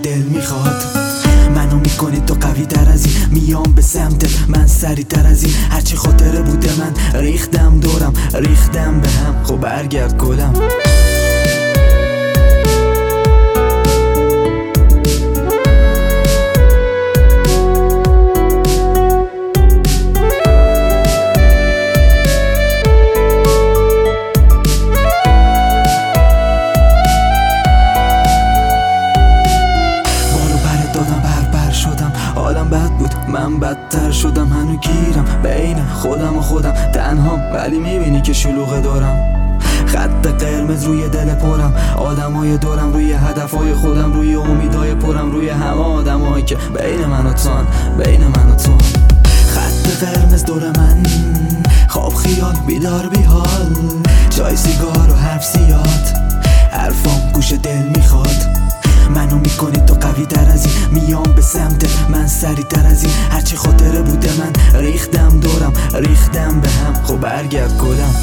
دل میخواد. منو میکنی تو قوی تر از این، میام به سمتت من سریع تر از این. هرچی خاطره بوده من ریختم دورم، ریختم به هم. خب برگرد گلم. حالم بد بود، من بدتر شدم. هنو گیرم بین خودم و خودم، تنهام ولی میبینی که شلوغ دارم. خط قرمز روی دل پرم، آدمای دورم روی هدفای خودم، روی امیدای پرم، روی همه آدمایی که بین من و تون، بین من و تون. خط قرمز دور من، خواب خیال بیدار بی حال، چای سیگار و حرف زیاد، حرفام گوش دل میخواد. منو میکنی تو قوی تر از این، میام به سمتت من سریع تر از این. هرچی خاطره بوده من ریختم دورم، ریختم به هم. خب برگرد گلم.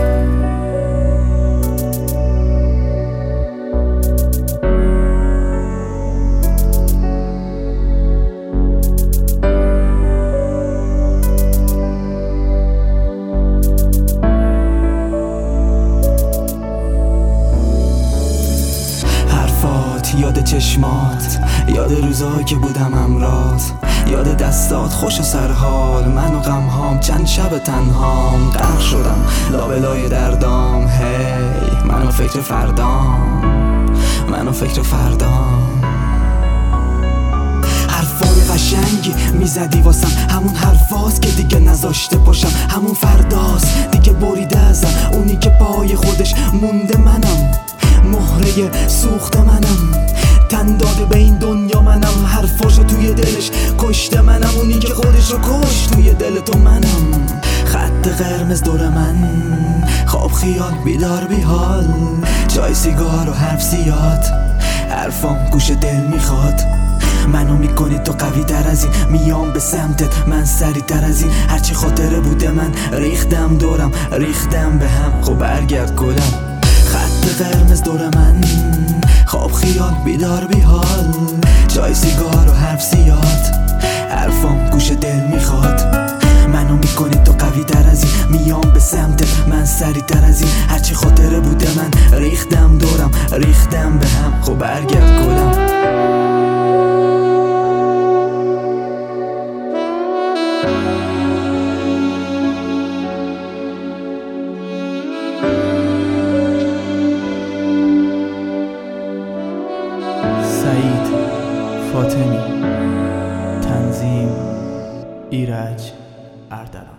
یاد چشمات، یاد روزایی که بودم همراهت، یاد دستات خوش و سرحال. من و غمهام چند شب تنهام، غرق شدم لابلای دردام. هی منو فکر فردام، منو فکر فردام. حرفای قشنگی میزدی واسم، همون حرفاست که دیگه نذاشته باشم. همون فرداست دیگه بریده ازم، اونی که پای خودش مونده منم. مهره سوخت منم، تن داده به این دنیا منم. حرفاشو توی دلش کشته منم، اونی که خودش رو کشت توی دل تو منم. خط قرمز دور من، خواب خیال بیدار بی حال، چای سیگار و حرف زیاد، حرفام گوش دل میخواد. منو میکنی تو قوی تر از این، میام به سمتت من سریع تر از این. هرچی خاطره بوده من ریختم دورم، ریختم به هم. خب برگرد گلم. خط قرمز دور من، خواب خیال بیدار بی حال، چای سیگار و حرف زیاد، حرفام گوش دل میخواد. منو میکنی تو قوی تر از این، میام به سمتت من سریع تر از این. هرچی خاطره بوده من ریختم دورم، ریختم به هم. خب برگرد گلم. سعید فاطمی، تنظیم ایرج اردلان.